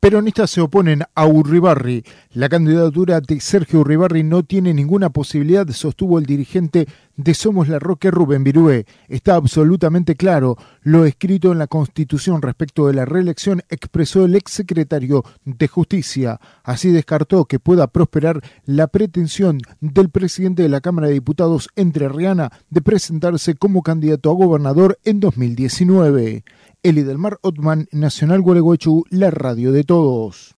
Peronistas se oponen a Urribarri. La candidatura de Sergio Urribarri no tiene ninguna posibilidad, sostuvo el dirigente de Somos la Roque, Rubén Virué. Está absolutamente claro. Lo escrito en la Constitución respecto de la reelección expresó el exsecretario de Justicia. Así descartó que pueda prosperar la pretensión del presidente de la Cámara de Diputados entrerriana de presentarse como candidato a gobernador en 2019. Eli del Mar Otman, Nacional Gualeguaychú, la radio de todos.